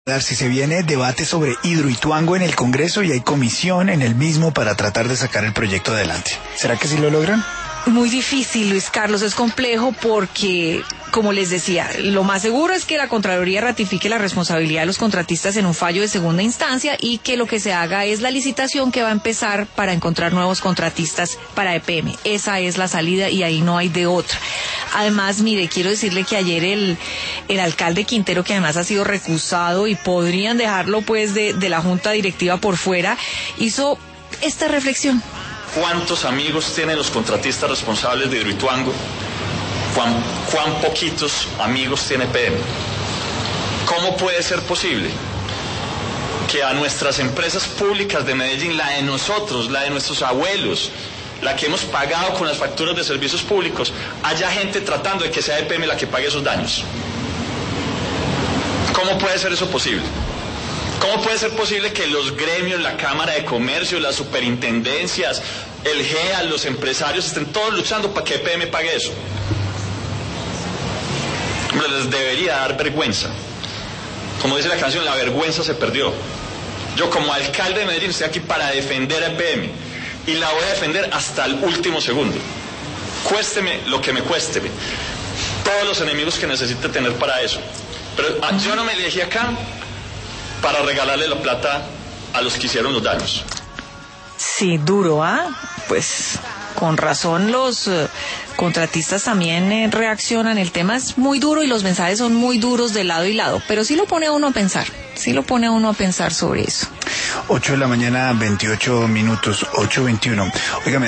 Si se viene debate sobre Hidroituango en el Congreso y hay comisión en el mismo para tratar de sacar el proyecto adelante. ¿Será que sí lo logran? Muy difícil, Luis Carlos, es complejo porque, como les decía, lo más seguro es que la Contraloría ratifique la responsabilidad de los contratistas en un fallo de segunda instancia y que lo que se haga es la licitación que va a empezar para encontrar nuevos contratistas para EPM. Esa es la salida y ahí no hay de otra. Además, mire, quiero decirle que ayer el alcalde Quintero, que además ha sido recusado y podrían dejarlo pues de la junta directiva por fuera, hizo esta reflexión. ¿Cuántos amigos tienen los contratistas responsables de Hidroituango? ¿Cuán poquitos amigos tiene EPM? ¿Cómo puede ser posible que a nuestras empresas públicas de Medellín, la de nosotros, la de nuestros abuelos, la que hemos pagado con las facturas de servicios públicos, haya gente tratando de que sea EPM la que pague esos daños? ¿Cómo puede ser eso posible? ¿Cómo puede ser posible que los gremios, la Cámara de Comercio, las superintendencias, el GEA, los empresarios estén todos luchando para que EPM pague eso? Hombre, les debería dar vergüenza. Como dice la canción, la vergüenza se perdió. Yo como alcalde de Medellín estoy aquí para defender a EPM y la voy a defender hasta el último segundo. Cuésteme lo que me cueste. Todos los enemigos que necesite tener para eso. Pero yo no me elegí acá para regalarle la plata a los que hicieron los daños. Sí, duro, ¿ah? Pues con razón los contratistas también reaccionan. El tema es muy duro y los mensajes son muy duros de lado y lado, pero sí lo pone a uno a pensar, sobre eso. 8 de la mañana, 28 minutos, 8:21. Óigame.